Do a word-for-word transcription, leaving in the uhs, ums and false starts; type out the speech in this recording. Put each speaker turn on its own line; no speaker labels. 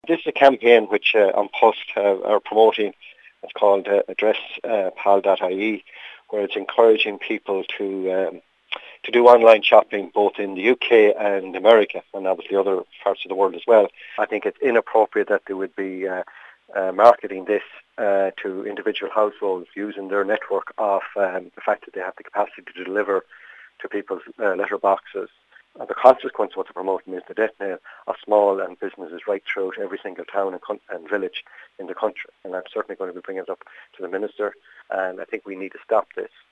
This is a campaign which uh, An Post uh, are promoting. It's called uh, address pal dot I E, where it's encouraging people to um, to do online shopping both in the U K and America, and obviously other parts of the world as well. I think it's inappropriate that they would be uh, uh, marketing this uh, to individual households using their network of um, the fact that they have the capacity to deliver to people's uh, letter boxes. And the consequence of what they're promoting is the death knell of small and businesses right throughout every single town and, con- and village in the country. And I'm certainly going to be bringing it up to the Minister, and I think we need to stop this.